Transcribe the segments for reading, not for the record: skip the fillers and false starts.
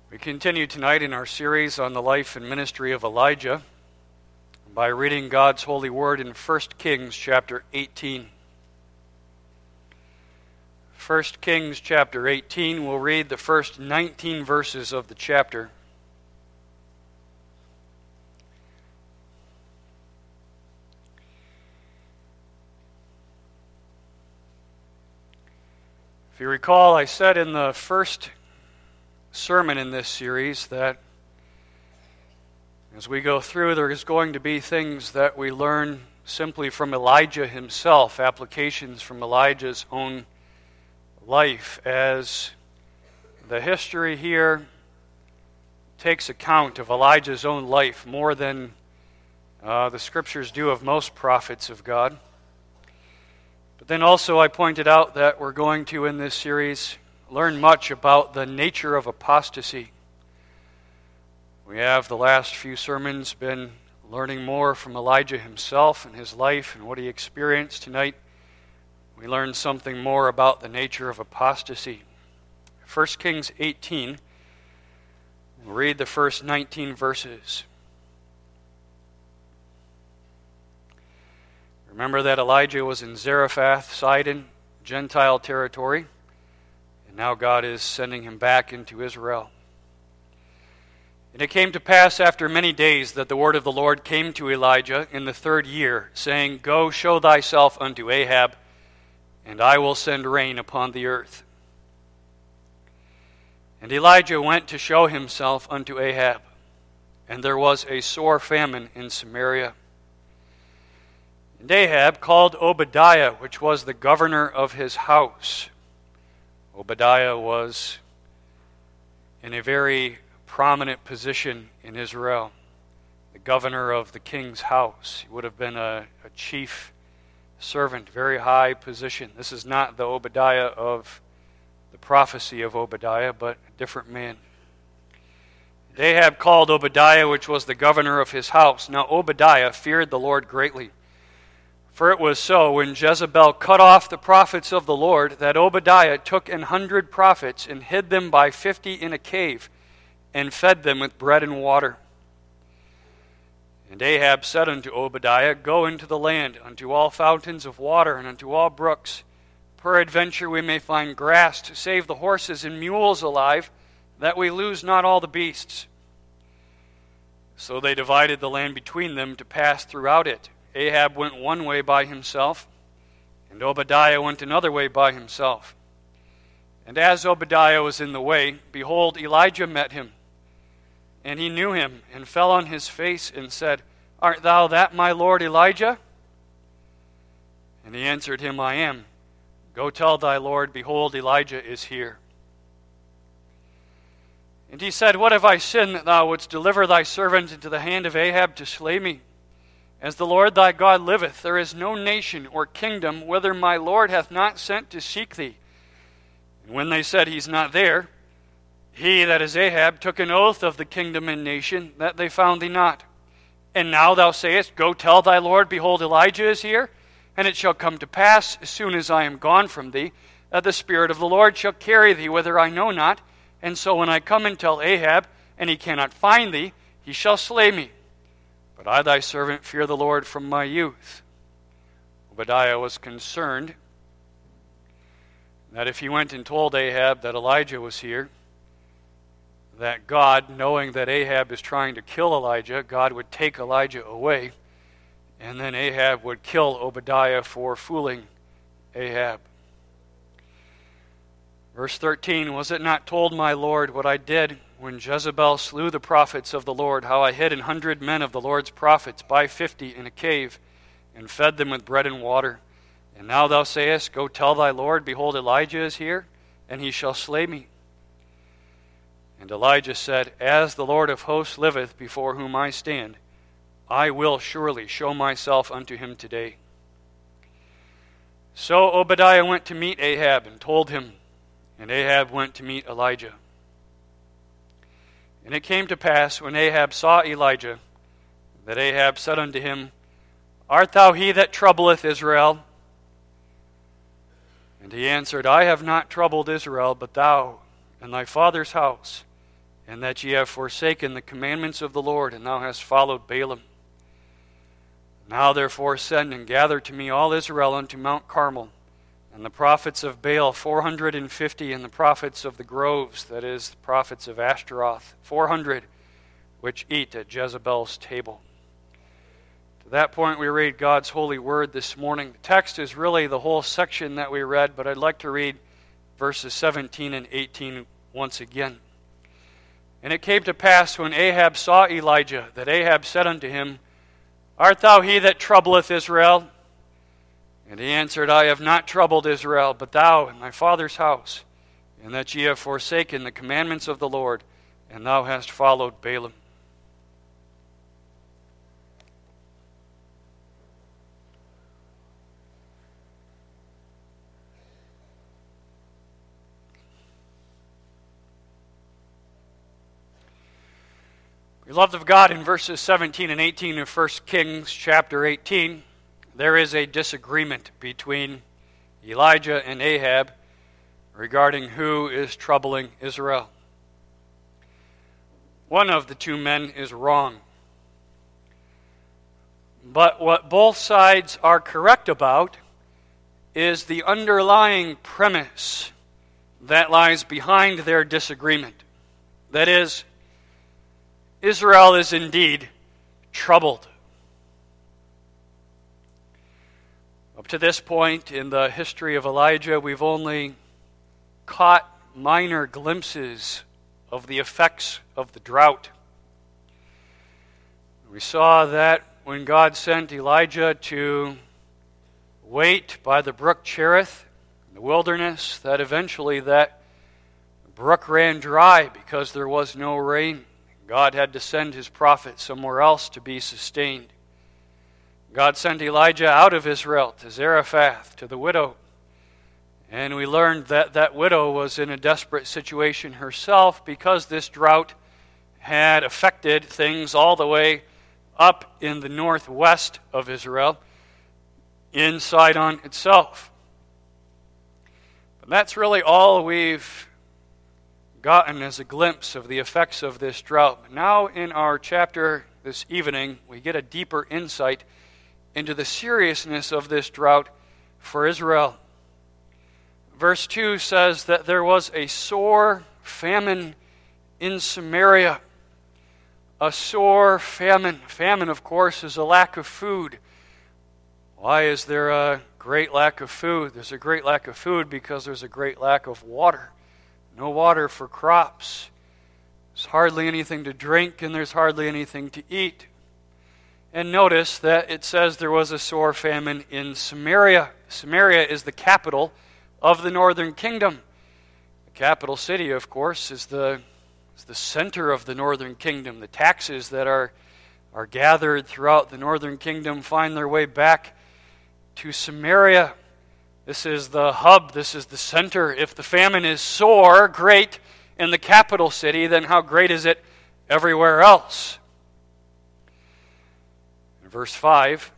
We continue tonight in our series on the life and ministry of Elijah by reading God's holy word in 1 Kings chapter 18. 1 Kings chapter 18, we'll read the first 19 verses of the chapter. If you recall, I said in the first sermon in this series that as we go through, there is going to be things that we learn simply from Elijah himself, applications from Elijah's own life, as the history here takes account of Elijah's own life more than the scriptures do of most prophets of God. But then also I pointed out that we're going to, in this series, learn much about the nature of apostasy. We have the last few sermons been learning more from Elijah himself and his life and what he experienced. Tonight we learn something more about the nature of apostasy. 1 Kings 18, we'll read the first 19 verses. Remember that Elijah was in Zarephath, Sidon, Gentile territory. Now God is sending him back into Israel. And it came to pass after many days that the word of the Lord came to Elijah in the 3rd year, saying, Go, show thyself unto Ahab, and I will send rain upon the earth. And Elijah went to show himself unto Ahab, and there was a sore famine in Samaria. And Ahab called Obadiah, which was the governor of his house. Obadiah was in a very prominent position in Israel, the governor of the king's house. He would have been a chief servant, very high position. This is not the Obadiah of the prophecy of Obadiah, but a different man. Ahab called Obadiah, which was the governor of his house. Now Obadiah feared the Lord greatly. For it was so, when Jezebel cut off the prophets of the Lord, that Obadiah took 100 prophets and hid them by 50 in a cave, and fed them with bread and water. And Ahab said unto Obadiah, Go into the land, unto all fountains of water, and unto all brooks. Peradventure we may find grass to save the horses and mules alive, that we lose not all the beasts. So they divided the land between them to pass throughout it. Ahab went one way by himself, and Obadiah went another way by himself. And as Obadiah was in the way, behold, Elijah met him. And he knew him, and fell on his face, and said, Art thou that my lord Elijah? And he answered him, I am. Go tell thy lord, behold, Elijah is here. And he said, What have I sinned that thou wouldst deliver thy servant into the hand of Ahab to slay me? As the Lord thy God liveth, there is no nation or kingdom whither my Lord hath not sent to seek thee. And when they said, He's not there, he, that is Ahab, took an oath of the kingdom and nation, that they found thee not. And now thou sayest, Go tell thy Lord, behold, Elijah is here. And it shall come to pass, as soon as I am gone from thee, that the Spirit of the Lord shall carry thee whither I know not. And so when I come and tell Ahab, and he cannot find thee, he shall slay me. But I thy servant fear the Lord from my youth. Obadiah was concerned that if he went and told Ahab that Elijah was here, that God, knowing that Ahab is trying to kill Elijah, God would take Elijah away, and then Ahab would kill Obadiah for fooling Ahab. Verse 13, Was it not told my Lord what I did when Jezebel slew the prophets of the Lord, how I hid 100 men of the Lord's prophets by 50 in a cave, and fed them with bread and water? And now thou sayest, Go tell thy Lord, behold, Elijah is here, and he shall slay me. And Elijah said, As the Lord of hosts liveth, before whom I stand, I will surely show myself unto him today. So Obadiah went to meet Ahab, and told him, and Ahab went to meet Elijah. And it came to pass, when Ahab saw Elijah, that Ahab said unto him, Art thou he that troubleth Israel? And he answered, I have not troubled Israel, but thou and thy father's house. and that ye have forsaken the commandments of the Lord, and thou hast followed Balaam. Now therefore send and gather to me all Israel unto Mount Carmel, and the prophets of Baal 450, and the prophets of the groves, that is, the prophets of Ashtaroth 400, which eat at Jezebel's table. To that point we read God's holy word this morning. The text is really the whole section that we read, but I'd like to read verses 17 and 18 once again. And it came to pass when Ahab saw Elijah, that Ahab said unto him, Art thou he that troubleth Israel? And he answered, I have not troubled Israel, but thou and thy father's house, and that ye have forsaken the commandments of the Lord, and thou hast followed Balaam. Beloved of God, in verses 17 and 18 of 1 Kings chapter 18, there is a disagreement between Elijah and Ahab regarding who is troubling Israel. One of the two men is wrong. But what both sides are correct about is the underlying premise that lies behind their disagreement. That is, Israel is indeed troubled. Up to this point in the history of Elijah, we've only caught minor glimpses of the effects of the drought. We saw that when God sent Elijah to wait by the brook Cherith in the wilderness, that eventually that brook ran dry because there was no rain. God had to send his prophet somewhere else to be sustained. God sent Elijah out of Israel to Zarephath, to the widow. And we learned that that widow was in a desperate situation herself because this drought had affected things all the way up in the northwest of Israel, in Sidon itself. But that's really all we've gotten as a glimpse of the effects of this drought. Now in our chapter this evening, we get a deeper insight into the seriousness of this drought for Israel. Verse 2 says that there was a sore famine in Samaria. A sore famine. Famine, of course, is a lack of food. Why is there a great lack of food? There's a great lack of food because there's a great lack of water. No water for crops. There's hardly anything to drink, and there's hardly anything to eat. And notice that it says there was a sore famine in Samaria. Samaria is the capital of the northern kingdom. The capital city, of course, is the center of the northern kingdom. The taxes that are gathered throughout the northern kingdom find their way back to Samaria. This is the hub. This is the center. If the famine is sore, great in the capital city, then how great is it everywhere else? In verse 5,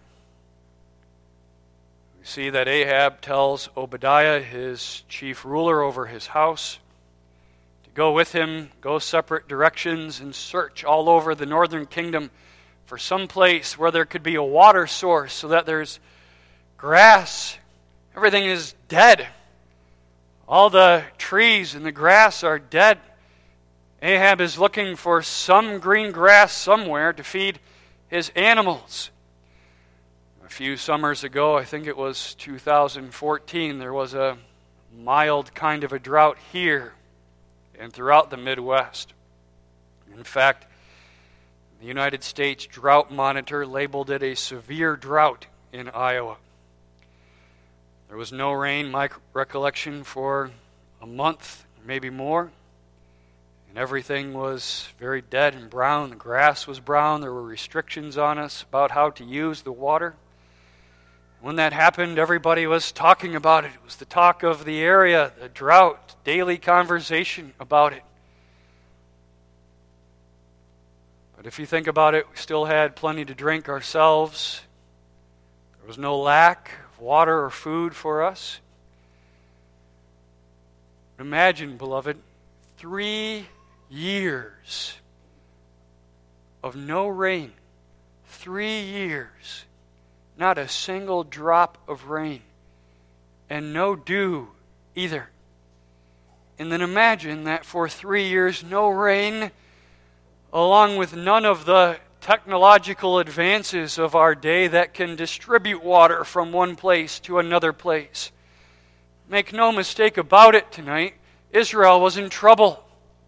we see that Ahab tells Obadiah, his chief ruler over his house, to go with him, go separate directions, and search all over the northern kingdom for some place where there could be a water source so that there's grass. Everything is dead. All the trees and the grass are dead. Ahab is looking for some green grass somewhere to feed his animals. A few summers ago, I think it was 2014, there was a mild kind of a drought here and throughout the Midwest. In fact, the United States Drought Monitor labeled it a severe drought in Iowa. There was no rain, my recollection, for a month, maybe more. And everything was very dead and brown. The grass was brown. There were restrictions on us about how to use the water. When that happened, everybody was talking about it. It was the talk of the area, the drought, daily conversation about it. But if you think about it, we still had plenty to drink ourselves. There was no lack of water or food for us. Imagine, beloved, 3 years of no rain. 3 years. Not a single drop of rain. And no dew either. And then imagine that for 3 years, no rain, along with none of the technological advances of our day that can distribute water from one place to another place. Make no mistake about it tonight, Israel was in trouble.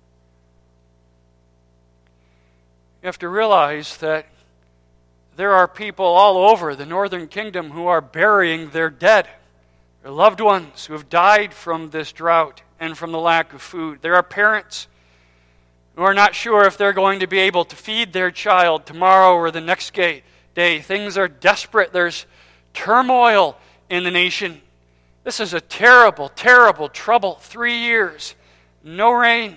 You have to realize that there are people all over the northern kingdom who are burying their dead, their loved ones who have died from this drought and from the lack of food. There are parents who are not sure if they're going to be able to feed their child tomorrow or the next day. Things are desperate. There's turmoil in the nation. This is a terrible, terrible trouble. 3 years, no rain.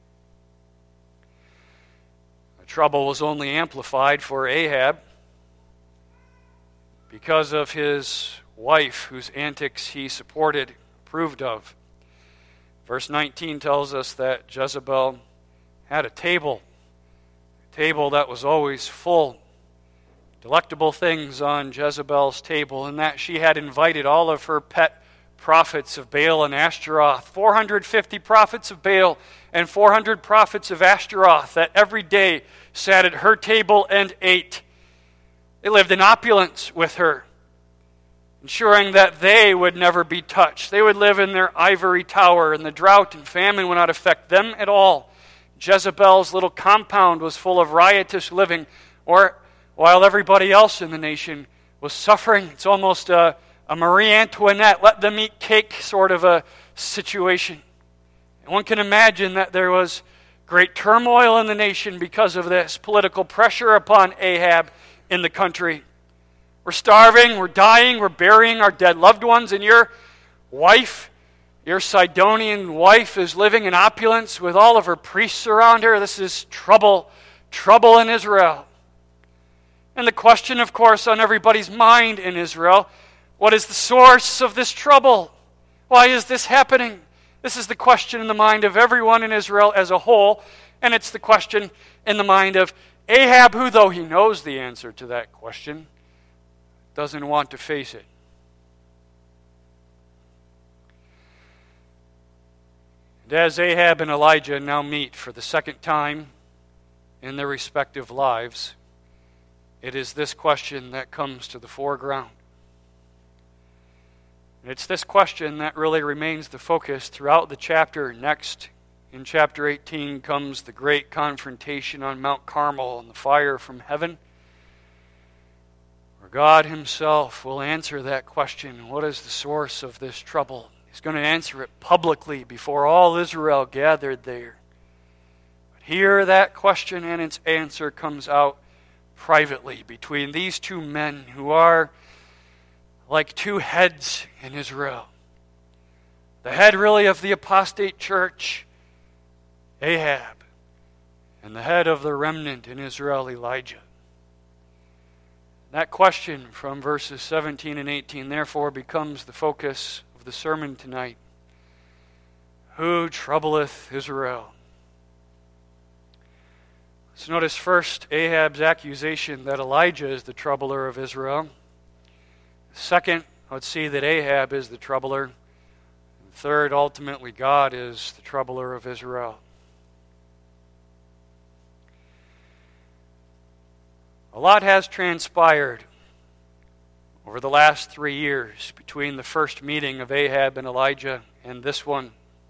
The trouble was only amplified for Ahab because of his wife, whose antics he supported, approved of. Verse 19 tells us that Jezebel had a table that was always full. Delectable things on Jezebel's table, and that she had invited all of her pet prophets of Baal and Ashtaroth, 450 prophets of Baal and 400 prophets of Ashtaroth, that every day sat at her table and ate. They lived in opulence with her, ensuring that they would never be touched. They would live in their ivory tower, and the drought and famine would not affect them at all. Jezebel's little compound was full of riotous living, while everybody else in the nation was suffering. It's almost a Marie Antoinette, let them eat cake sort of a situation. And one can imagine that there was great turmoil in the nation because of this, political pressure upon Ahab in the country. We're starving, we're dying, we're burying our dead loved ones, and your wife, your Sidonian wife, is living in opulence with all of her priests around her. This is trouble in Israel. And the question, of course, on everybody's mind in Israel, what is the source of this trouble? Why is this happening? This is the question in the mind of everyone in Israel as a whole, and it's the question in the mind of Ahab, who, though he knows the answer to that question, doesn't want to face it. And as Ahab and Elijah now meet for the second time in their respective lives, it is this question that comes to the foreground. And it's this question that really remains the focus throughout the chapter. Next, in chapter 18, comes the great confrontation on Mount Carmel and the fire from heaven, where God himself will answer that question. What is the source of this trouble? He's going to answer it publicly before all Israel gathered there. But here that question and its answer comes out privately between these two men who are like two heads in Israel. The head really of the apostate church, Ahab, and the head of the remnant in Israel, Elijah. That question from verses 17 and 18 therefore becomes the focus of the sermon tonight. Who troubleth Israel? Let's notice first Ahab's accusation that Elijah is the troubler of Israel. Second, let's see that Ahab is the troubler. And third, ultimately, God is the troubler of Israel. A lot has transpired over the last 3 years between the first meeting of Ahab and Elijah and this one.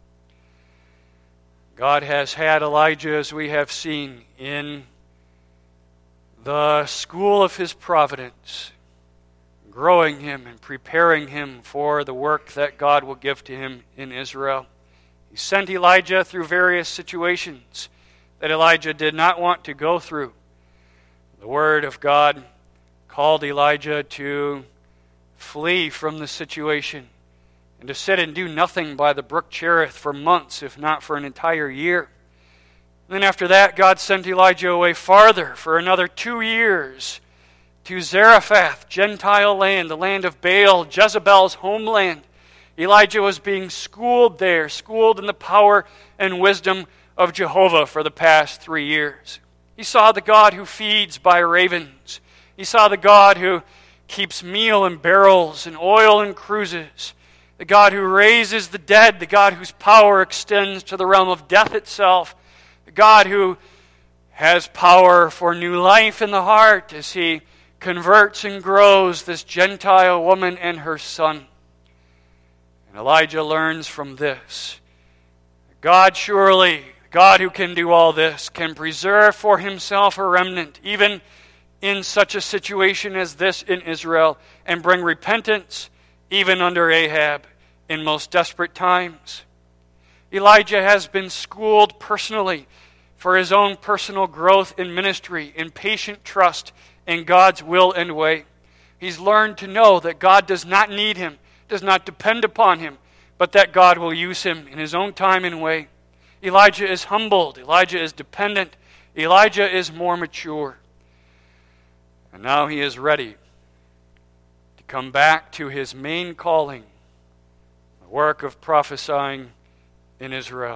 God has had Elijah, as we have seen, in the school of his providence, growing him and preparing him for the work that God will give to him in Israel. He sent Elijah through various situations that Elijah did not want to go through. The Word of God called Elijah to flee from the situation and to sit and do nothing by the brook Cherith for months, if not for an entire year. And then after that, God sent Elijah away farther for another 2 years to Zarephath, Gentile land, the land of Baal, Jezebel's homeland. Elijah was being schooled there, schooled in the power and wisdom of Jehovah for the past 3 years. He saw the God who feeds by ravens. He saw the God who keeps meal in barrels and oil in cruises. The God who raises the dead. The God whose power extends to the realm of death itself. The God who has power for new life in the heart as He converts and grows this Gentile woman and her son. And Elijah learns from this. God surely, God who can do all this, can preserve for Himself a remnant, even in such a situation as this in Israel, and bring repentance even under Ahab in most desperate times. Elijah has been schooled personally for his own personal growth in ministry, in patient trust in God's will and way. He's learned to know that God does not need him, does not depend upon him, but that God will use him in His own time and way. Elijah is humbled. Elijah is dependent. Elijah is more mature. And now he is ready to come back to his main calling, the work of prophesying in Israel.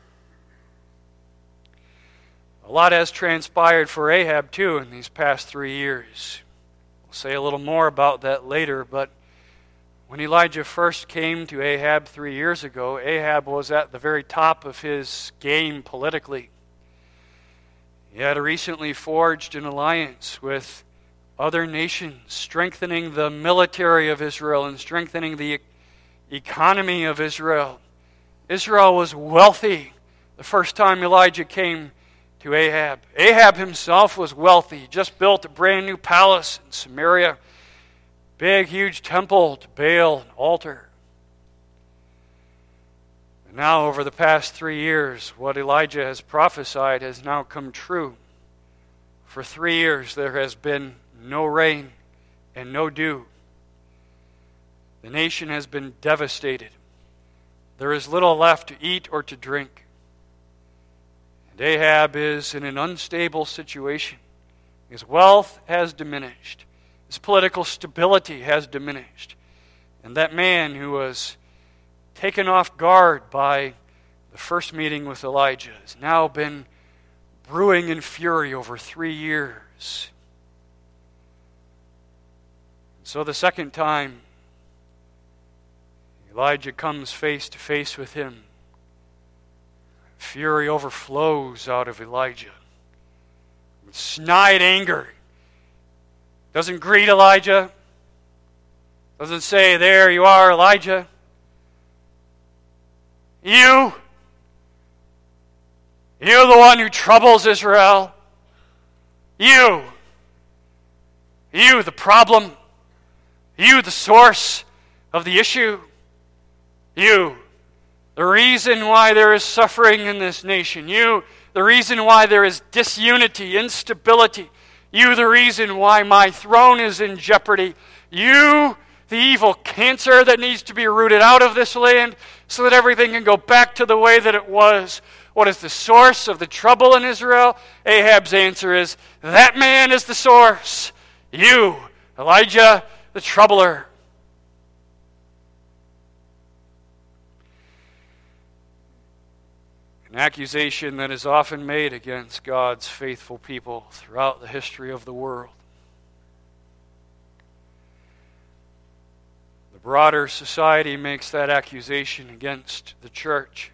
A lot has transpired for Ahab, too, in these past 3 years. We'll say a little more about that later, but when Elijah first came to Ahab 3 years ago, Ahab was at the very top of his game politically. He had recently forged an alliance with other nations, strengthening the military of Israel and strengthening the economy of Israel. Israel was wealthy the first time Elijah came to Ahab. Ahab himself was wealthy. He just built a brand new palace in Samaria. Big, huge temple to Baal, an altar. And now, over the past 3 years, what Elijah has prophesied has now come true. For 3 years, there has been no rain and no dew. The nation has been devastated. There is little left to eat or to drink. And Ahab is in an unstable situation. His wealth has diminished. His political stability has diminished. And that man who was taken off guard by the first meeting with Elijah has now been brewing in fury over 3 years. So the second time Elijah comes face to face with him, fury overflows out of Elijah. With snide anger. Doesn't greet Elijah. Doesn't say, "There you are, Elijah. You're the one who troubles Israel. You, the problem. You, the source of the issue. You, the reason why there is suffering in this nation. You, the reason why there is disunity, instability. You, the reason why my throne is in jeopardy. You, the evil cancer that needs to be rooted out of this land so that everything can go back to the way that it was. What is the source of the trouble in Israel? Ahab's answer is, that man is the source. You, Elijah, the troubler. An accusation that is often made against God's faithful people throughout the history of the world. The broader society makes that accusation against the church.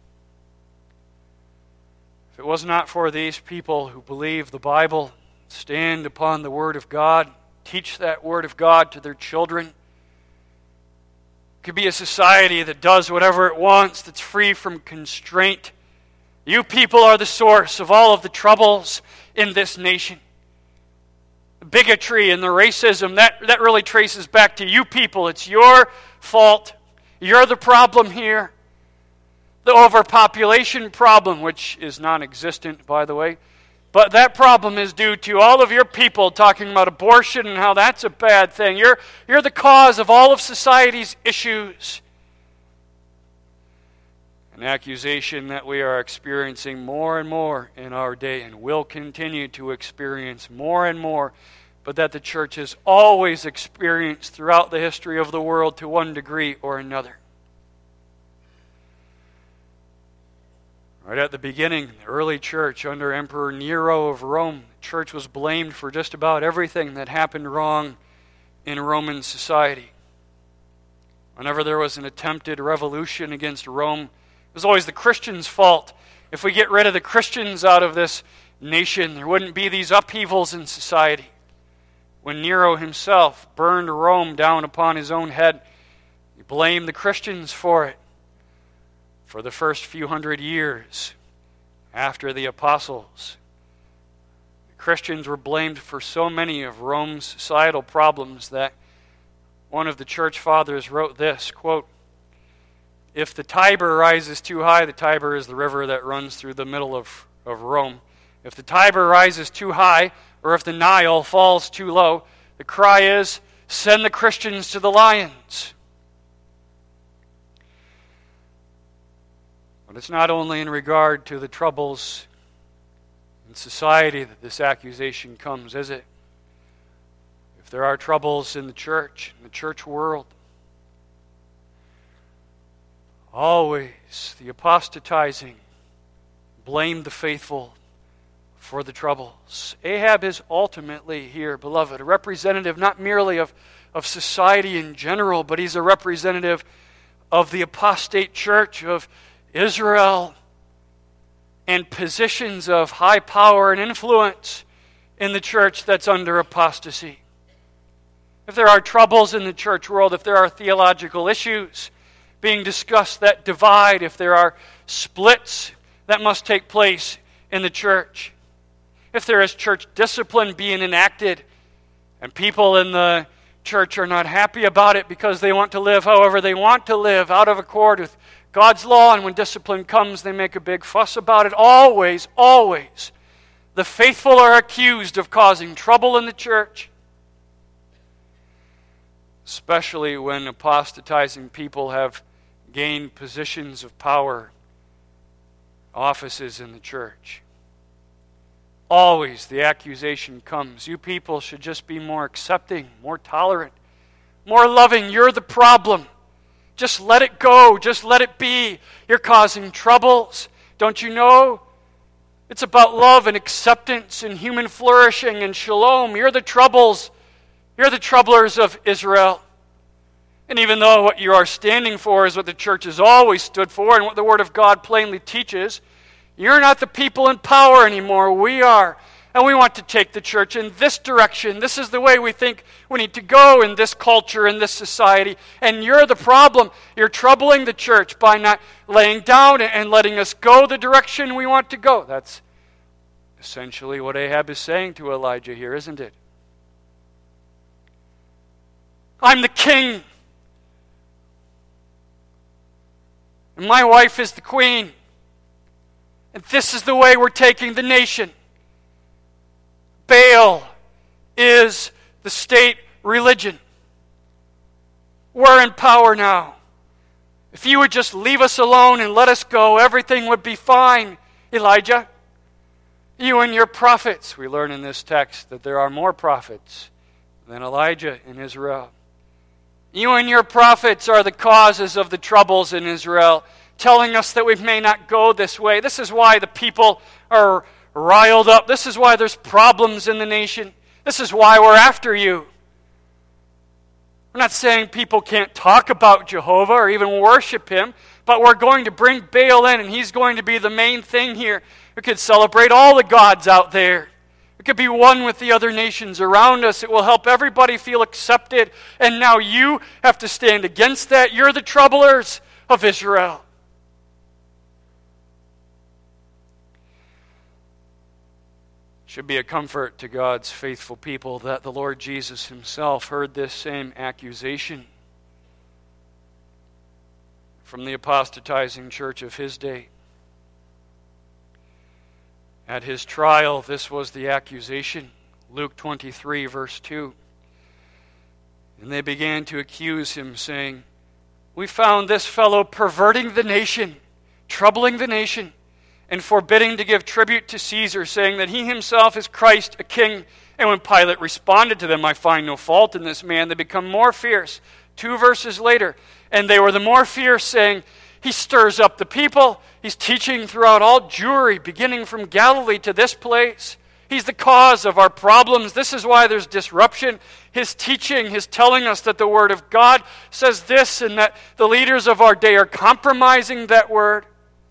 If it was not for these people who believe the Bible, stand upon the Word of God, teach that Word of God to their children, it could be a society that does whatever it wants, that's free from constraint. You people are the source of all of the troubles in this nation. The bigotry and the racism, that really traces back to you people. It's your fault. You're the problem here. The overpopulation problem, which is non-existent, by the way, but that problem is due to all of your people talking about abortion and how that's a bad thing. You're the cause of all of society's issues. An accusation that we are experiencing more and more in our day and will continue to experience more and more, but that the church has always experienced throughout the history of the world to one degree or another. Right at the beginning, the early church under Emperor Nero of Rome, the church was blamed for just about everything that happened wrong in Roman society. Whenever there was an attempted revolution against Rome, it was always the Christians' fault. If we get rid of the Christians out of this nation, there wouldn't be these upheavals in society. When Nero himself burned Rome down upon his own head, he blamed the Christians for it. For the first few hundred years after the apostles, the Christians were blamed for so many of Rome's societal problems that one of the church fathers wrote this, quote, "If the Tiber rises too high," the Tiber is the river that runs through the middle of Rome. "If the Tiber rises too high, or if the Nile falls too low, the cry is, send the Christians to the lions." But it's not only in regard to the troubles in society that this accusation comes, is it? If there are troubles in the church world, always the apostatizing blame the faithful for the troubles. Ahab is ultimately here, beloved, a representative not merely of society in general, but he's a representative of the apostate church of Israel and positions of high power and influence in the church that's under apostasy. If there are troubles in the church world, if there are theological issues being discussed that divide, if there are splits that must take place in the church, if there is church discipline being enacted and people in the church are not happy about it because they want to live however they want to live out of accord with God's law, and when discipline comes, they make a big fuss about it. Always, always, the faithful are accused of causing trouble in the church, especially when apostatizing people have gained positions of power, offices in the church. Always the accusation comes, you people should just be more accepting, more tolerant, more loving. You're the problem. Just let it go. Just let it be. You're causing troubles. Don't you know? It's about love and acceptance and human flourishing and shalom. You're the troubles. You're the troublers of Israel. And even though what you are standing for is what the church has always stood for and what the Word of God plainly teaches, you're not the people in power anymore. We are. And we want to take the church in this direction. This is the way we think we need to go in this culture, in this society. And you're the problem. You're troubling the church by not laying down and letting us go the direction we want to go. That's essentially what Ahab is saying to Elijah here, isn't it? I'm the king. And my wife is the queen. And this is the way we're taking the nation. Baal is the state religion. We're in power now. If you would just leave us alone and let us go, everything would be fine, Elijah. You and your prophets. We learn in this text that there are more prophets than Elijah in Israel. You and your prophets are the causes of the troubles in Israel, telling us that we may not go this way. This is why the people are riled up. This is why there's problems in the nation. This is why we're after you. We're not saying people can't talk about Jehovah or even worship Him, but we're going to bring Baal in, and he's going to be the main thing here. We could celebrate all the gods out there. We could be one with the other nations around us. It will help everybody feel accepted. And now you have to stand against that. You're the troublers of Israel. Should be a comfort to God's faithful people that the Lord Jesus Himself heard this same accusation from the apostatizing church of His day. At His trial, this was the accusation. Luke 23, verse 2. And they began to accuse Him, saying, "We found this fellow perverting the nation, troubling the nation, and forbidding to give tribute to Caesar, saying that he himself is Christ, a king." And when Pilate responded to them, "I find no fault in this man," they become more fierce. 2 verses later, and they were the more fierce, saying, He stirs up the people. He's teaching throughout all Jewry, beginning from Galilee to this place. He's the cause of our problems. This is why there's disruption. His teaching, his telling us that the Word of God says this and that the leaders of our day are compromising that Word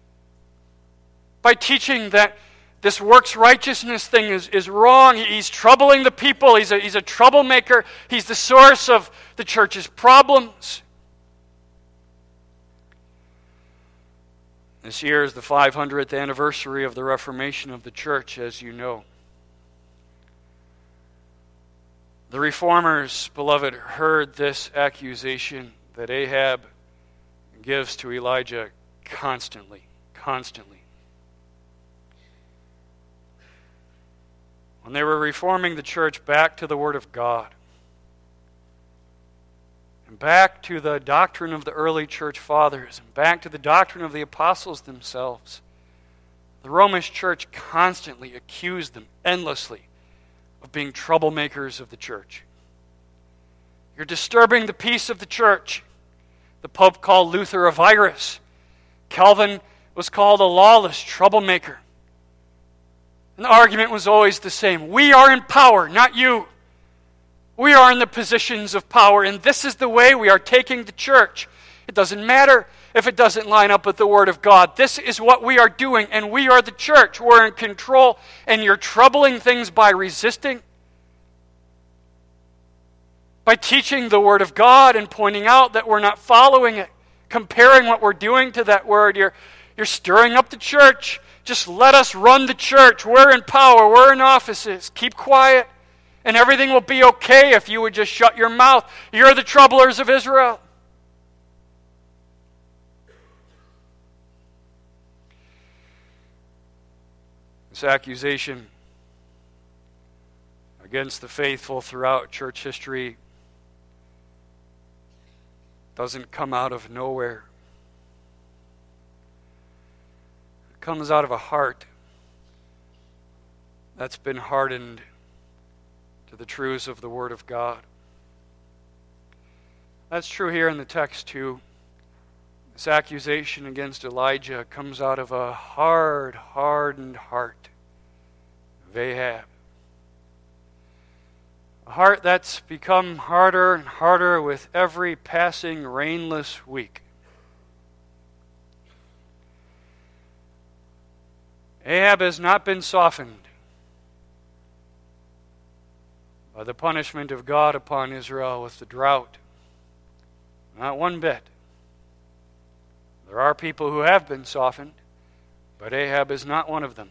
by teaching that this works righteousness thing is wrong. He's troubling the people. He's a troublemaker. He's the source of the church's problems. This year is the 500th anniversary of the Reformation of the church, as you know. The reformers, beloved, heard this accusation that Ahab gives to Elijah constantly. When they were reforming the church back to the Word of God, and back to the doctrine of the early church fathers, and back to the doctrine of the apostles themselves, the Romish church constantly accused them endlessly of being troublemakers of the church. You're disturbing the peace of the church. The Pope called Luther a virus. Calvin was called a lawless troublemaker. And the argument was always the same. We are in power, not you. We are in the positions of power, and this is the way we are taking the church. It doesn't matter if it doesn't line up with the Word of God. This is what we are doing, and we are the church. We're in control, and you're troubling things by resisting, by teaching the Word of God and pointing out that we're not following it, comparing what we're doing to that Word. You're stirring up the church. Just let us run the church. We're in power. We're in offices. Keep quiet, and everything will be okay if you would just shut your mouth. You're the troublers of Israel. This accusation against the faithful throughout church history doesn't come out of nowhere. It comes out of a heart that's been hardened to the truths of the Word of God. That's true here in the text too. This accusation against Elijah comes out of a hardened heart of Ahab. A heart that's become harder and harder with every passing rainless week. Ahab has not been softened by the punishment of God upon Israel with the drought. Not one bit. There are people who have been softened, but Ahab is not one of them.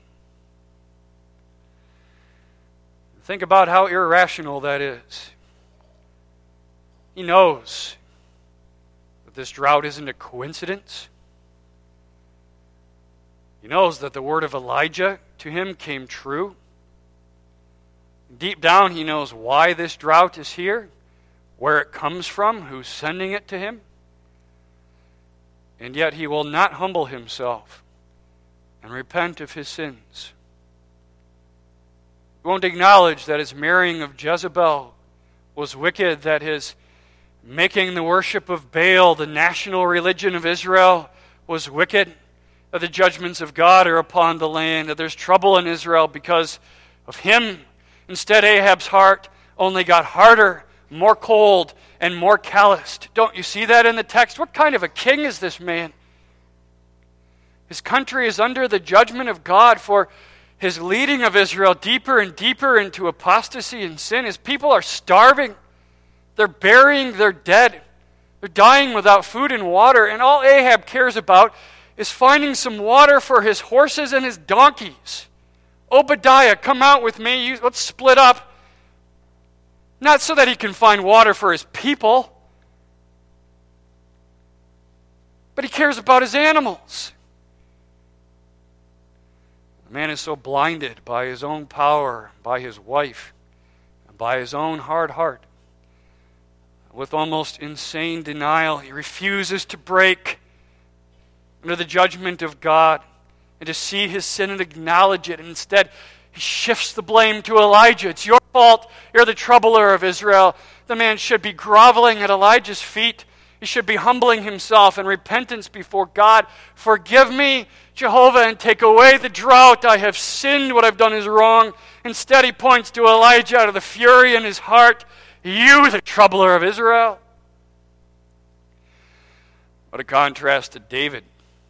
Think about how irrational that is. He knows that this drought isn't a coincidence. He knows that the word of Elijah to him came true. Deep down, he knows why this drought is here, where it comes from, who's sending it to him. And yet he will not humble himself and repent of his sins. He won't acknowledge that his marrying of Jezebel was wicked, that his making the worship of Baal the national religion of Israel was wicked, that the judgments of God are upon the land, that there's trouble in Israel because of him. Instead, Ahab's heart only got harder, more cold, and more calloused. Don't you see that in the text? What kind of a king is this man? His country is under the judgment of God for his leading of Israel deeper and deeper into apostasy and sin. His people are starving. They're burying their dead. They're dying without food and water. And all Ahab cares about is finding some water for his horses and his donkeys. Obadiah, come out with me. Let's split up. Not so that he can find water for his people, but he cares about his animals. The man is so blinded by his own power, by his wife, and by his own hard heart. With almost insane denial, he refuses to break under the judgment of God and to see his sin and acknowledge it. And instead, he shifts the blame to Elijah. It's your fault. You're the troubler of Israel. The man should be groveling at Elijah's feet He should be humbling himself in repentance before God. Forgive me, Jehovah, and take away the drought. I have sinned. What I've done is wrong. Instead, he points to Elijah out of the fury in his heart. You, the troubler of Israel. What a contrast to David,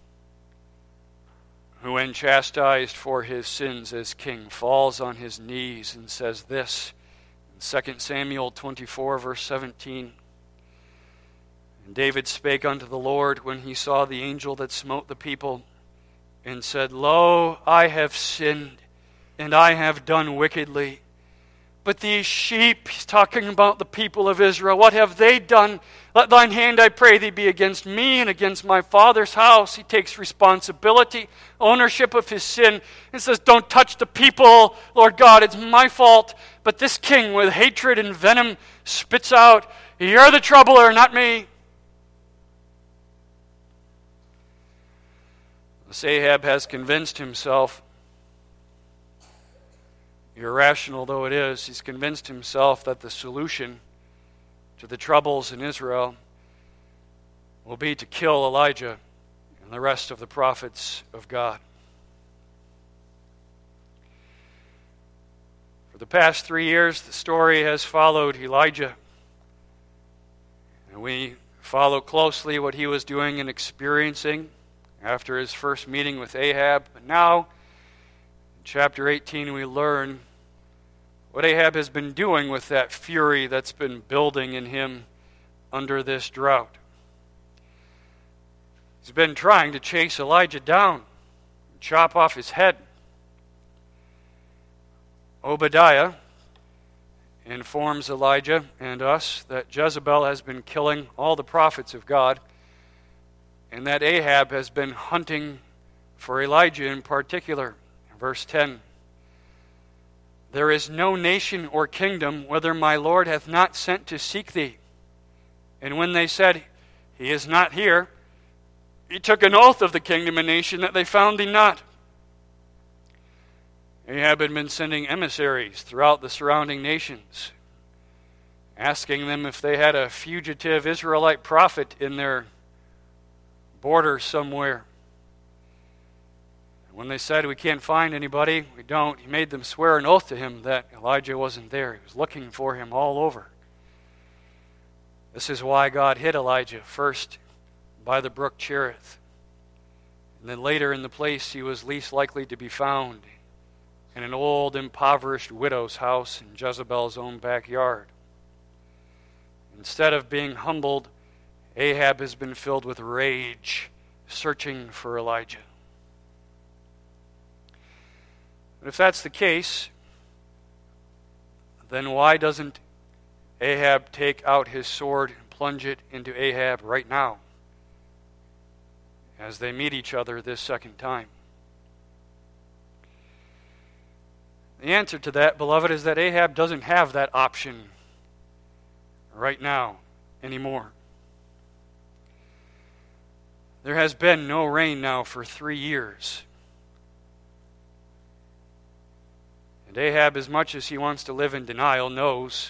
who, when chastised for his sins as king, falls on his knees and says this in 2 Samuel 24, verse 17. And David spake unto the Lord when he saw the angel that smote the people, and said, Lo, I have sinned, and I have done wickedly. But these sheep, he's talking about the people of Israel, what have they done? Let thine hand, I pray thee, be against me and against my father's house. He takes responsibility, ownership of his sin, and says, don't touch the people, Lord God, it's my fault. But this king with hatred and venom spits out, you're the troubler, not me. This Ahab has convinced himself, irrational though it is, he's convinced himself that the solution to the troubles in Israel will be to kill Elijah and the rest of the prophets of God. For the past 3 years, the story has followed Elijah. And we follow closely what he was doing and experiencing after his first meeting with Ahab. But now, in chapter 18, we learn what Ahab has been doing with that fury that's been building in him under this drought. He's been trying to chase Elijah down, chop off his head. Obadiah informs Elijah and us that Jezebel has been killing all the prophets of God, and that Ahab has been hunting for Elijah in particular. Verse 10, there is no nation or kingdom whither my Lord hath not sent to seek thee. And when they said, he is not here, he took an oath of the kingdom and nation that they found thee not. Ahab had been sending emissaries throughout the surrounding nations, asking them if they had a fugitive Israelite prophet in their border somewhere. When they said, we can't find anybody, we don't, he made them swear an oath to him that Elijah wasn't there. He was looking for him all over. This is why God hid Elijah, first by the brook Cherith, and then later in the place he was least likely to be found, in an old, impoverished widow's house in Jezebel's own backyard. Instead of being humbled, Ahab has been filled with rage, searching for Elijah. But if that's the case, then why doesn't Ahab take out his sword and plunge it into Ahab right now, as they meet each other this second time? The answer to that, beloved, is that Ahab doesn't have that option right now anymore. There has been no rain now for 3 years. And Ahab, as much as he wants to live in denial, knows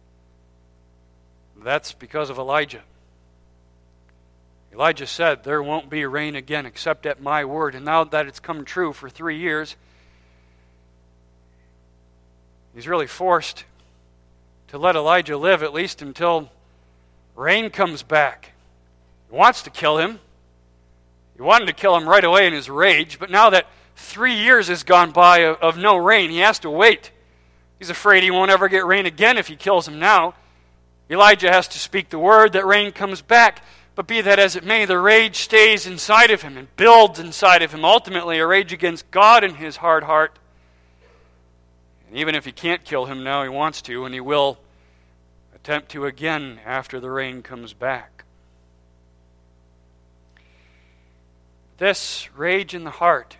that's because of Elijah. Elijah said, there won't be rain again except at my word. And now that it's come true for 3 years, he's really forced to let Elijah live at least until rain comes back. He wants to kill him. He wanted to kill him right away in his rage, but now that 3 years has gone by of no rain, he has to wait. He's afraid he won't ever get rain again if he kills him now. Elijah has to speak the word that rain comes back. But be that as it may, the rage stays inside of him and builds inside of him. Ultimately, a rage against God in his hard heart. And even if he can't kill him now, he wants to, and he will attempt to again after the rain comes back. This rage in the heart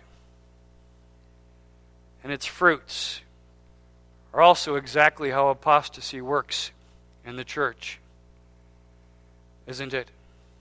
and its fruits are also exactly how apostasy works in the church, isn't it?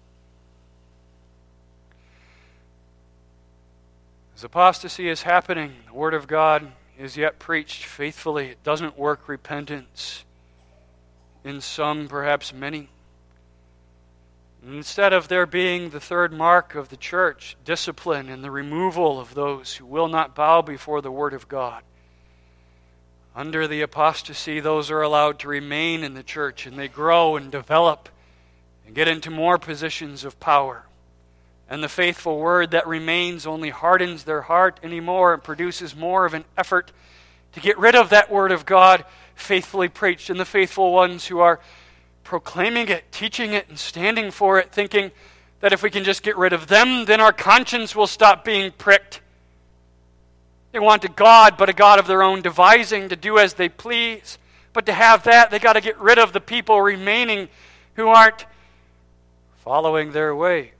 As apostasy is happening, the Word of God is yet preached faithfully. It doesn't work repentance in some, perhaps many. Instead of there being the third mark of the church, discipline and the removal of those who will not bow before the Word of God, under the apostasy, those are allowed to remain in the church, and they grow and develop and get into more positions of power. And the faithful word that remains only hardens their heart anymore and produces more of an effort to get rid of that word of God faithfully preached. And the faithful ones who are proclaiming it, teaching it, and standing for it, thinking that if we can just get rid of them, then our conscience will stop being pricked. They want a God, but a God of their own devising, to do as they please. But to have that, they got to get rid of the people remaining who aren't following their way.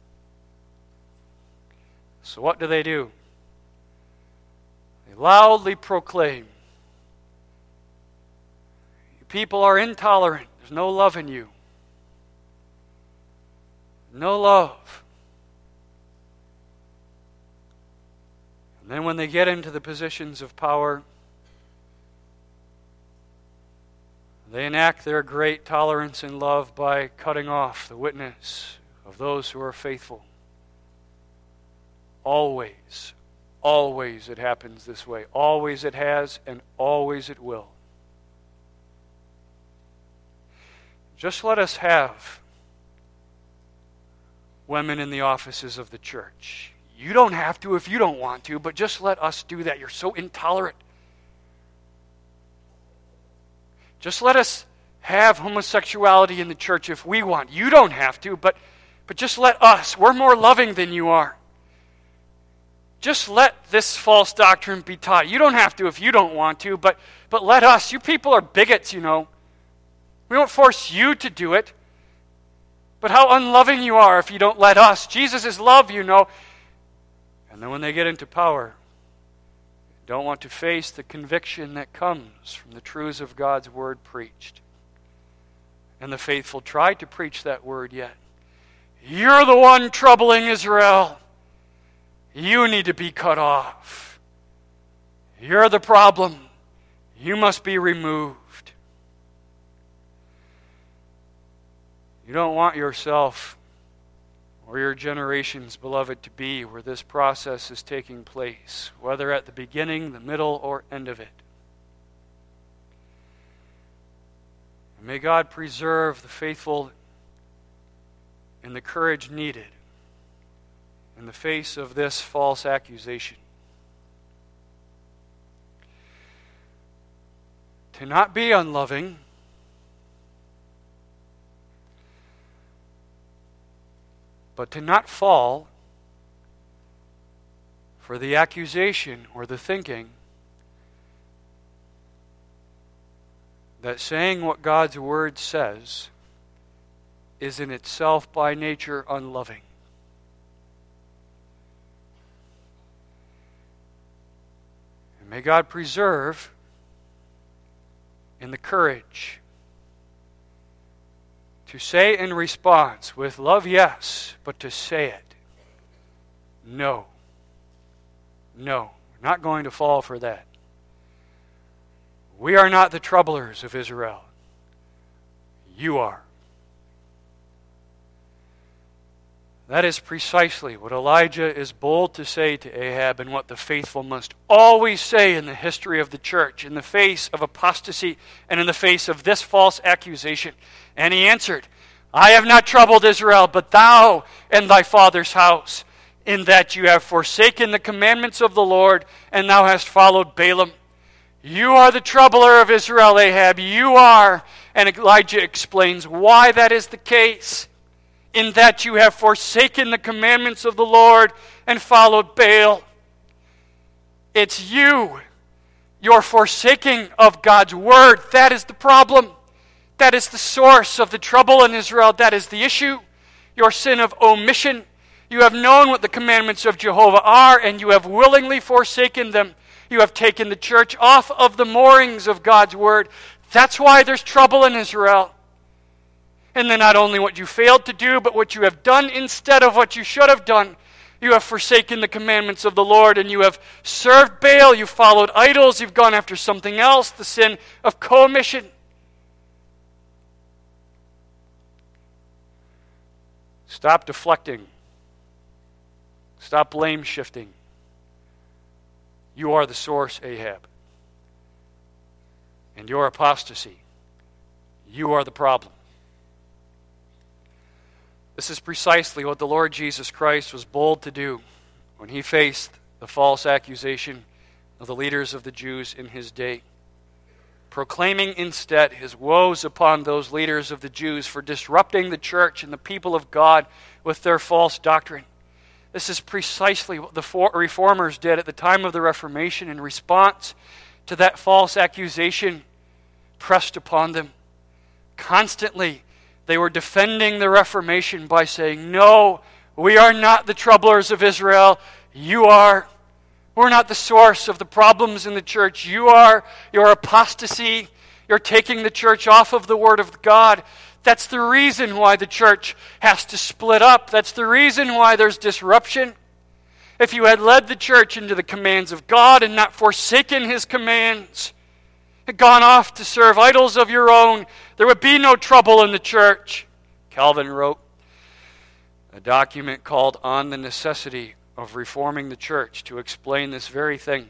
So what do? They loudly proclaim, "You people are intolerant. There's no love in you. No love." And then when they get into the positions of power, they enact their great tolerance and love by cutting off the witness of those who are faithful. Always, always it happens this way. Always it has, and always it will. Just let us have women in the offices of the church. You don't have to if you don't want to, but just let us do that. You're so intolerant. Just let us have homosexuality in the church if we want. You don't have to, but just let us. We're more loving than you are. Just let this false doctrine be taught. You don't have to if you don't want to, but let us. You people are bigots, you know. We won't force you to do it. But how unloving you are if you don't let us. Jesus is love, you know. And then when they get into power, they don't want to face the conviction that comes from the truths of God's word preached. And the faithful try to preach that word yet. You're the one troubling Israel. You need to be cut off. You're the problem. You must be removed. You don't want yourself or your generations, beloved, to be where this process is taking place, whether at the beginning, the middle, or end of it. And may God preserve the faithful and the courage needed in the face of this false accusation. To not be unloving, but to not fall for the accusation or the thinking that saying what God's word says is in itself by nature unloving. And may God preserve in the courage to say in response with love, yes, but to say it, no. No, we're not going to fall for that. We are not the troublers of Israel. You are. That is precisely what Elijah is bold to say to Ahab, and what the faithful must always say in the history of the church, in the face of apostasy and in the face of this false accusation. And he answered, I have not troubled Israel, but thou and thy father's house, in that you have forsaken the commandments of the Lord, and thou hast followed Balaam. You are the troubler of Israel, Ahab. You are. And Elijah explains why that is the case. In that you have forsaken the commandments of the Lord and followed Baal. It's you. Your forsaking of God's word. That is the problem. That is the source of the trouble in Israel. That is the issue. Your sin of omission. You have known what the commandments of Jehovah are, and you have willingly forsaken them. You have taken the church off of the moorings of God's word. That's why there's trouble in Israel. And then not only what you failed to do, but what you have done instead of what you should have done. You have forsaken the commandments of the Lord, and you have served Baal. You followed idols. You've gone after something else, the sin of commission. Stop deflecting. Stop blame shifting. You are the source, Ahab. And your apostasy, you are the problem. This is precisely what the Lord Jesus Christ was bold to do when he faced the false accusation of the leaders of the Jews in his day, proclaiming instead his woes upon those leaders of the Jews for disrupting the church and the people of God with their false doctrine. This is precisely what the reformers did at the time of the Reformation in response to that false accusation pressed upon them. Constantly, they were defending the Reformation by saying, no, we are not the troublers of Israel. You are. We're not the source of the problems in the church. You are. Your apostasy. You're taking the church off of the Word of God. That's the reason why the church has to split up. That's the reason why there's disruption. If you had led the church into the commands of God and not forsaken His commands, had gone off to serve idols of your own, there would be no trouble in the church. Calvin wrote a document called On the Necessity of Reforming the Church to explain this very thing.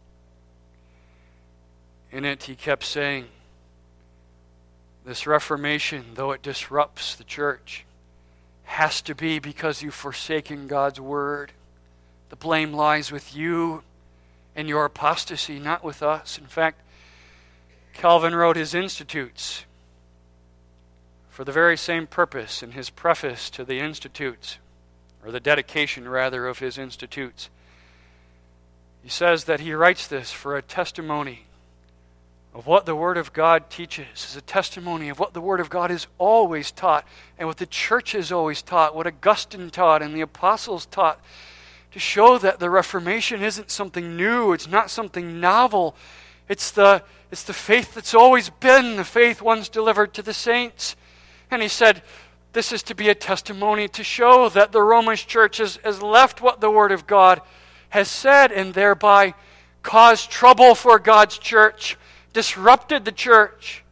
In it, he kept saying, this Reformation, though it disrupts the church, has to be because you've forsaken God's Word. The blame lies with you and your apostasy, not with us. In fact, Calvin wrote his Institutes for the very same purpose in his preface to the Institutes, or the dedication, rather, of his Institutes. He says that he writes this for a testimony of what the Word of God teaches, as a testimony of what the Word of God has always taught, and what the church has always taught, what Augustine taught and the apostles taught, to show that the Reformation isn't something new, it's not something novel, it's the faith that's always been, the faith once delivered to the saints. And he said, this is to be a testimony to show that the Roman church has left what the Word of God has said and thereby caused trouble for God's church, disrupted the church.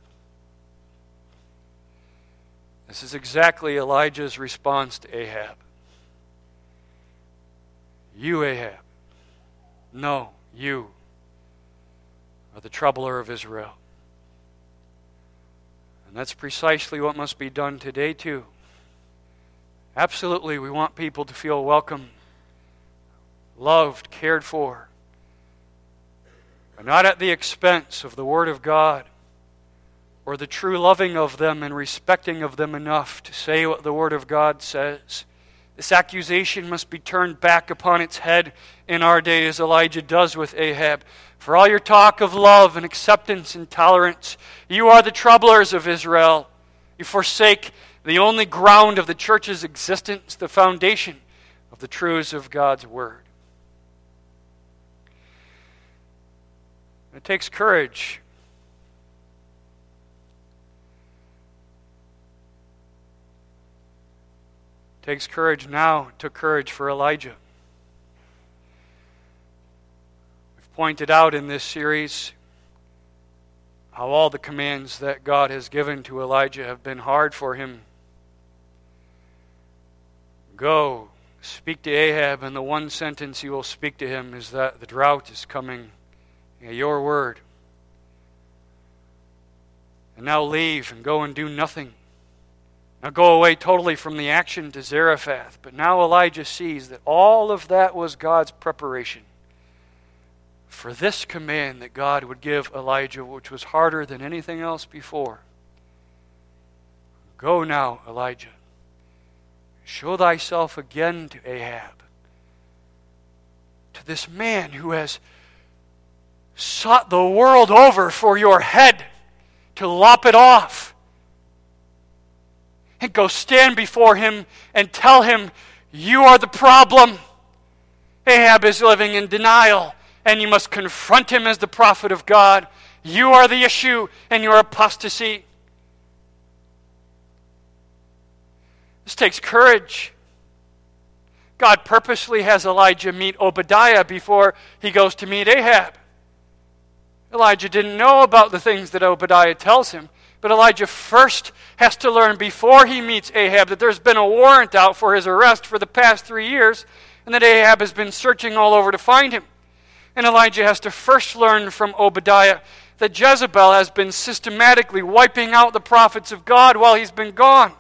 This is exactly Elijah's response to Ahab. You, Ahab, no, you are the troubler of Israel. And that's precisely what must be done today too. Absolutely, we want people to feel welcome, loved, cared for, but not at the expense of the Word of God or the true loving of them and respecting of them enough to say what the Word of God says. This accusation must be turned back upon its head in our day, as Elijah does with Ahab. For all your talk of love and acceptance and tolerance, you are the troublers of Israel. You forsake the only ground of the church's existence, the foundation of the truths of God's Word. It takes courage. It takes courage now. It took courage for Elijah. We've pointed out in this series how all the commands that God has given to Elijah have been hard for him. Go, speak to Ahab, and the one sentence he will speak to him is that the drought is coming at your word. And now leave and go and do nothing. Now go away totally from the action to Zarephath. But now Elijah sees that all of that was God's preparation for this command that God would give Elijah, which was harder than anything else before. Go now, Elijah. Show thyself again to Ahab, to this man who has sought the world over for your head to lop it off. And go stand before him and tell him, you are the problem. Ahab is living in denial, and you must confront him as the prophet of God. You are the issue in your apostasy. This takes courage. God purposely has Elijah meet Obadiah before he goes to meet Ahab. Elijah didn't know about the things that Obadiah tells him, But Elijah first has to learn before he meets Ahab that there's been a warrant out for his arrest for the past 3 years, and that Ahab has been searching all over to find him. And Elijah has to first learn from Obadiah that Jezebel has been systematically wiping out the prophets of God while he's been gone.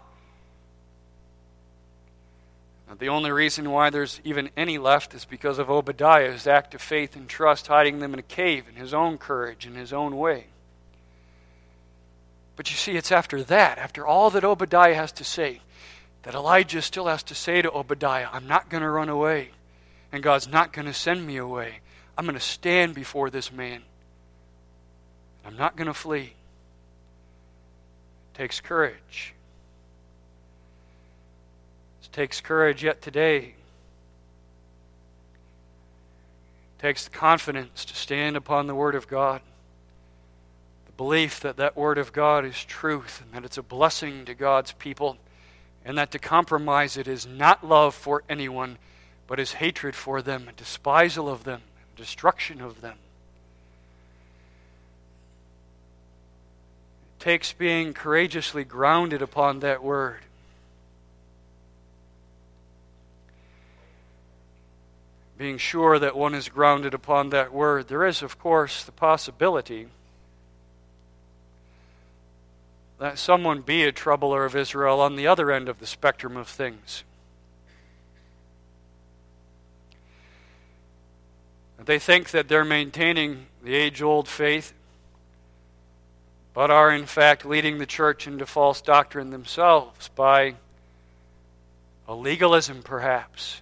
Now, the only reason why there's even any left is because of Obadiah's act of faith and trust, hiding them in a cave in his own courage, in his own way. But you see, it's after that, after all that Obadiah has to say, that Elijah still has to say to Obadiah, I'm not going to run away, and God's not going to send me away. I'm going to stand before this man. I'm not going to flee. It takes courage. It takes courage yet today. It takes the confidence to stand upon the Word of God. The belief that that Word of God is truth and that it's a blessing to God's people, and that to compromise it is not love for anyone, but is hatred for them, and despisal of them, and destruction of them. It takes being courageously grounded upon that Word. Being sure that one is grounded upon that Word. There is, of course, the possibility that someone be a troubler of Israel on the other end of the spectrum of things. They think that they're maintaining the age-old faith, but are in fact leading the church into false doctrine themselves by a legalism, perhaps.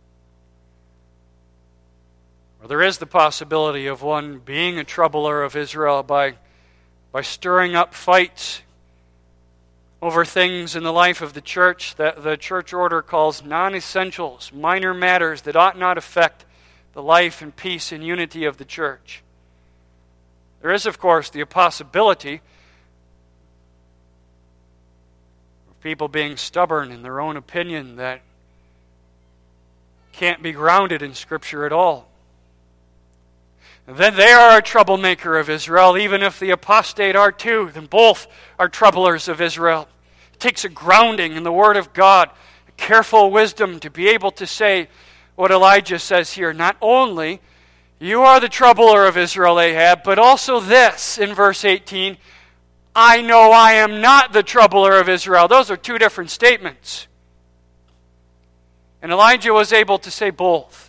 Or there is the possibility of one being a troubler of Israel by stirring up fights over things in the life of the church that the church order calls non-essentials, minor matters that ought not affect the life and peace and unity of the church. There is, of course, the possibility of people being stubborn in their own opinion that can't be grounded in Scripture at all. And then they are a troublemaker of Israel, even if the apostate are too. Then both are troublers of Israel. It takes a grounding in the Word of God, a careful wisdom to be able to say what Elijah says here. Not only, you are the troubler of Israel, Ahab, but also this, in verse 18, I know I am not the troubler of Israel. Those are two different statements. And Elijah was able to say both.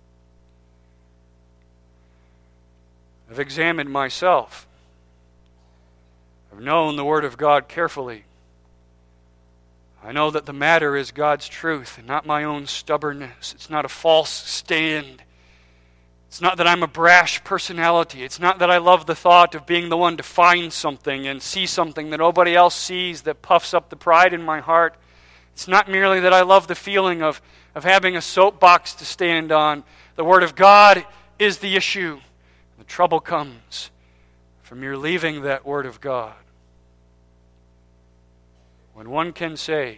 I've examined myself. I've known the Word of God carefully. I know that the matter is God's truth and not my own stubbornness. It's not a false stand. It's not that I'm a brash personality. It's not that I love the thought of being the one to find something and see something that nobody else sees that puffs up the pride in my heart. It's not merely that I love the feeling of having a soapbox to stand on. The Word of God is the issue. The trouble comes from your leaving that Word of God. When one can say,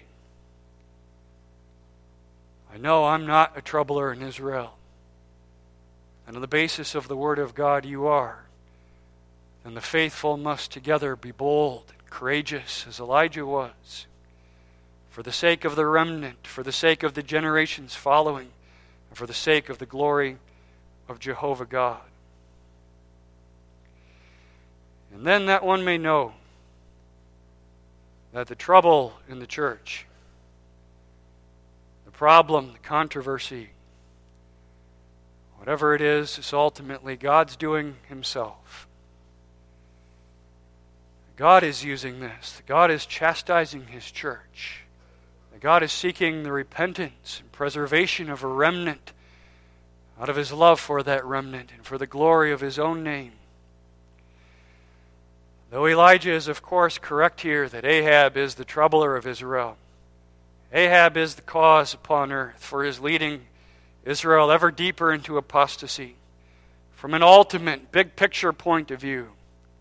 I know I'm not a troubler in Israel, and on the basis of the Word of God you are, then the faithful must together be bold and courageous as Elijah was, for the sake of the remnant, for the sake of the generations following, and for the sake of the glory of Jehovah God. And then that one may know that the trouble in the church, the problem, the controversy, whatever it is ultimately God's doing Himself. God is using this. God is chastising His church. God is seeking the repentance and preservation of a remnant out of His love for that remnant and for the glory of His own name. Though Elijah is, of course, correct here that Ahab is the troubler of Israel. Ahab is the cause upon earth for his leading Israel ever deeper into apostasy. From an ultimate, big picture point of view,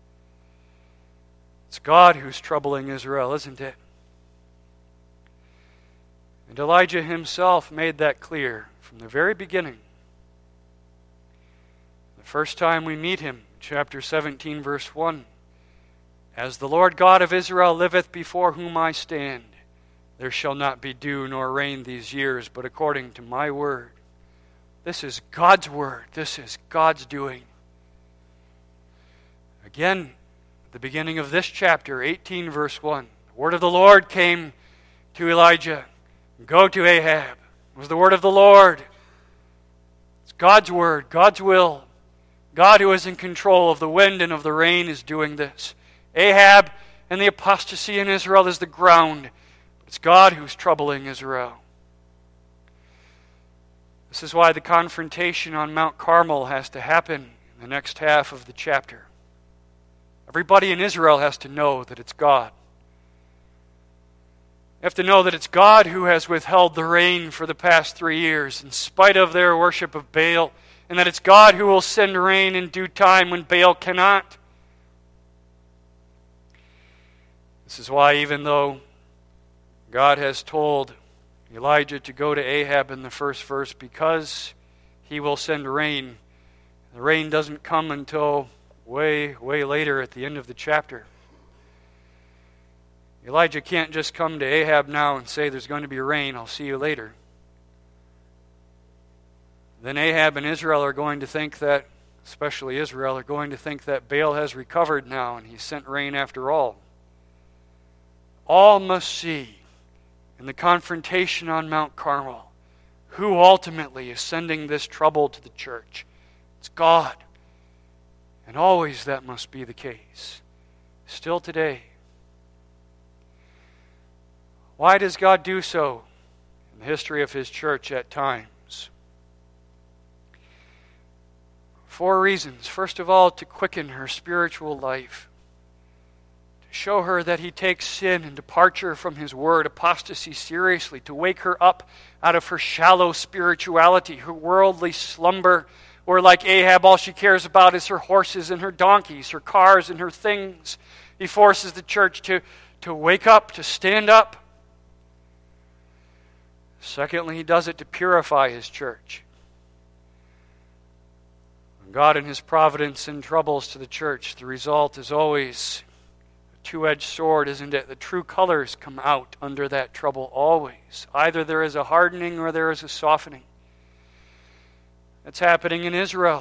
it's God who's troubling Israel, isn't it? And Elijah himself made that clear from the very beginning. The first time we meet him, chapter 17, verse 1, As the Lord God of Israel liveth, before whom I stand, there shall not be dew nor rain these years, but according to my word. This is God's word. This is God's doing. Again, at the beginning of this chapter, 18 verse 1, the word of the Lord came to Elijah. Go to Ahab. It was the word of the Lord. It's God's word, God's will. God who is in control of the wind and of the rain is doing this. Ahab and the apostasy in Israel is the ground. It's God who's troubling Israel. This is why the confrontation on Mount Carmel has to happen in the next half of the chapter. Everybody in Israel has to know that it's God. You have to know that it's God who has withheld the rain for the past 3 years in spite of their worship of Baal, and that it's God who will send rain in due time when Baal cannot. This is why, even though God has told Elijah to go to Ahab in the first verse, because he will send rain, the rain doesn't come until way later at the end of the chapter. Elijah can't just come to Ahab now and say, there's going to be rain, I'll see you later. Then Ahab and Israel are going to think that, especially Israel, are going to think that Baal has recovered now and he sent rain after all. All must see in the confrontation on Mount Carmel who ultimately is sending this trouble to the church. It's God. And always that must be the case. Still today. Why does God do so in the history of His church at times? 4 reasons. First of all, to quicken her spiritual life. To show her that He takes sin and departure from His word, apostasy, seriously. To wake her up out of her shallow spirituality, her worldly slumber, where like Ahab, all she cares about is her horses and her donkeys, her cars and her things. He forces the church to wake up, to stand up. Secondly, He does it to purify His church. When God in His providence sends troubles to the church, the result is always a two-edged sword, isn't it? The true colors come out under that trouble always. Either there is a hardening or there is a softening. That's happening in Israel.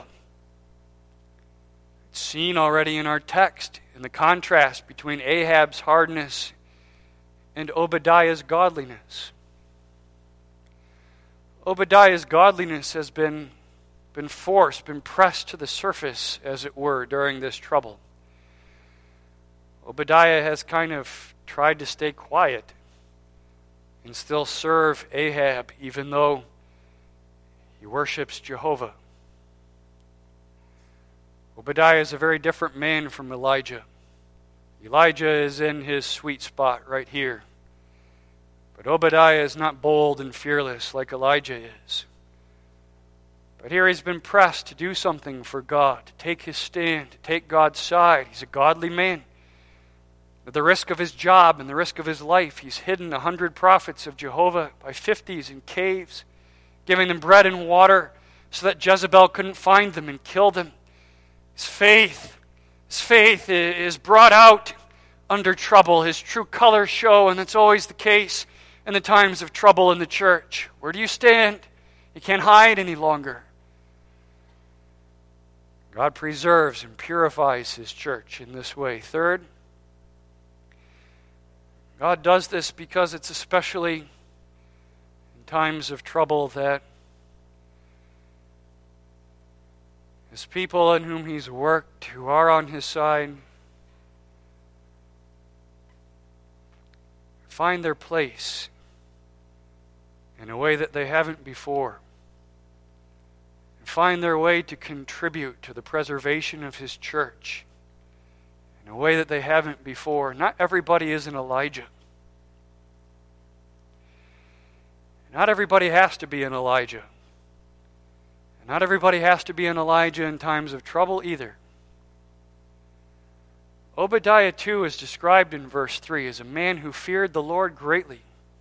It's seen already in our text, in the contrast between Ahab's hardness and Obadiah's godliness. Obadiah's godliness has been forced, been pressed to the surface, as it were, during this trouble. Obadiah has kind of tried to stay quiet and still serve Ahab, even though he worships Jehovah. Obadiah is a very different man from Elijah. Elijah is in his sweet spot right here. But Obadiah is not bold and fearless like Elijah is. But here he's been pressed to do something for God, to take his stand, to take God's side. He's a godly man. At the risk of his job and the risk of his life, he's hidden 100 prophets of Jehovah by 50s in caves, giving them bread and water so that Jezebel couldn't find them and kill them. His faith is brought out under trouble. His true colors show, and that's always the case in the times of trouble in the church. Where do you stand? You can't hide any longer. God preserves and purifies His church in this way. Third, God does this because it's especially in times of trouble that His people in whom He's worked, who are on His side, find their place in a way that they haven't before. And find their way to contribute to the preservation of His church in a way that they haven't before. Not everybody is an Elijah. Not everybody has to be an Elijah. And not everybody has to be an Elijah in times of trouble either. Obadiah too is described in verse 3 as a man who feared the Lord greatly.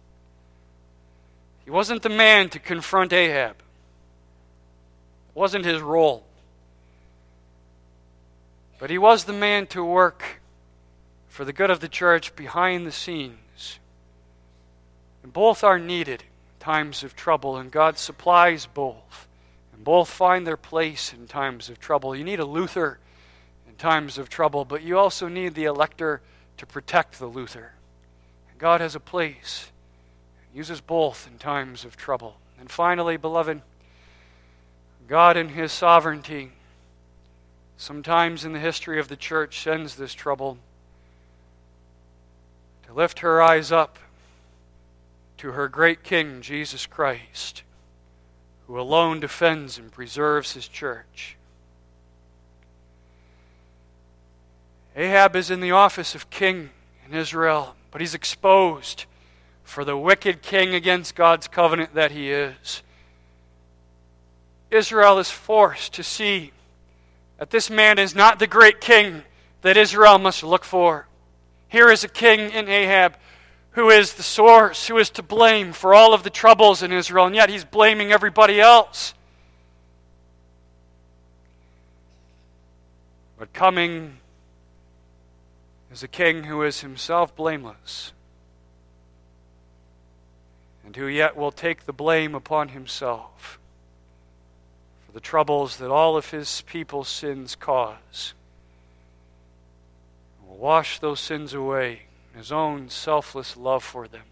He wasn't the man to confront Ahab. It wasn't his role. But he was the man to work for the good of the church behind the scenes. And both are needed in times of trouble, and God supplies both. And both find their place in times of trouble. You need a Luther in times of trouble, but you also need the elector to protect the Luther. And God has a place, uses both in times of trouble. And finally, beloved, God in His sovereignty, sometimes in the history of the church, sends this trouble to lift her eyes up to her great King, Jesus Christ, who alone defends and preserves His church. Ahab is in the office of king in Israel, but he's exposed for the wicked king against God's covenant that he is. Israel is forced to see that this man is not the great king that Israel must look for. Here is a king in Ahab who is the source, who is to blame for all of the troubles in Israel, and yet he's blaming everybody else. But coming is a king who is himself blameless, and who yet will take the blame upon himself for the troubles that all of his people's sins cause. He will wash those sins away in His own selfless love for them.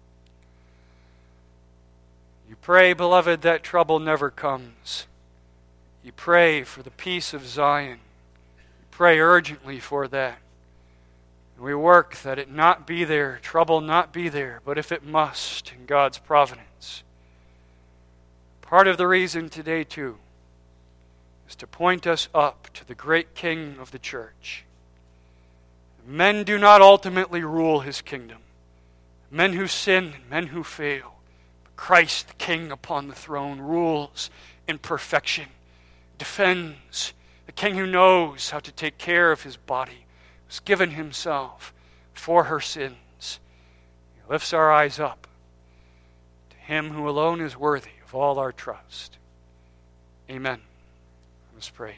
You pray, beloved, that trouble never comes. You pray for the peace of Zion. You pray urgently for that. And we work that it not be there, trouble not be there, but if it must, in God's providence. Part of the reason today, too, is to point us up to the great King of the church. Men do not ultimately rule His kingdom. Men who sin, men who fail. But Christ, the King upon the throne, rules in perfection, defends. The King who knows how to take care of His body, who's given Himself for her sins. He lifts our eyes up to Him who alone is worthy of all our trust. Amen. Let us pray.